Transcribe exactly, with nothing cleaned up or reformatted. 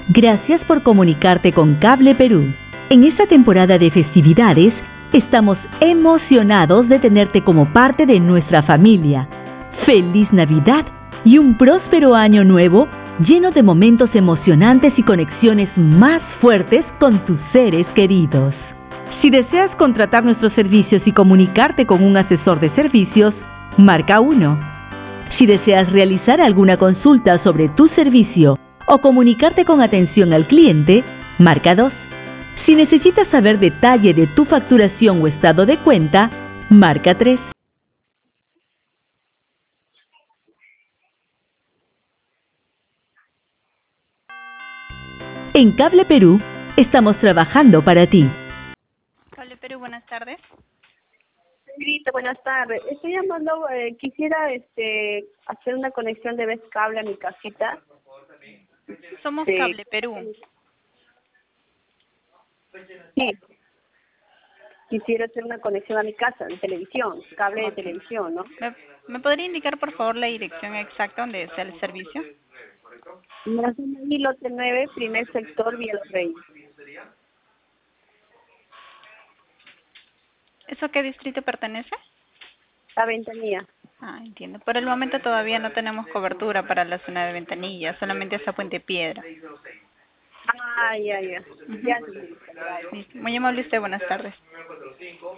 Gracias por comunicarte con Cable Perú. En esta temporada de festividades, estamos emocionados de tenerte como parte de nuestra familia. ¡Feliz Navidad y un próspero año nuevo lleno de momentos emocionantes y conexiones más fuertes con tus seres queridos! Si deseas contratar nuestros servicios y comunicarte con un asesor de servicios, marca uno. Si deseas realizar alguna consulta sobre tu servicio o comunicarte con atención al cliente, marca dos. Si necesitas saber detalle de tu facturación o estado de cuenta, marca tres. En Cable Perú, estamos trabajando para ti. Cable Perú, buenas tardes. Señorita, buenas tardes. Estoy llamando, eh, quisiera este hacer una conexión de vez cable a mi casita. Somos Sí. Cable Perú. Sí. Quisiera hacer una conexión a mi casa, de televisión, cable de televisión, ¿no? ¿Me, me podría indicar, por favor, la dirección exacta donde sea el servicio? Nacional Lote nueve, primer sector, Vía Los Reyes. ¿Eso a qué distrito pertenece? La Ventanilla. Ah, entiendo. Por el momento todavía no tenemos cobertura para la zona de Ventanilla, solamente hasta Puente Piedra. Ah, ya, ya. Ujú. Ya, señorita. Listo. Muy amable usted, buenas tardes.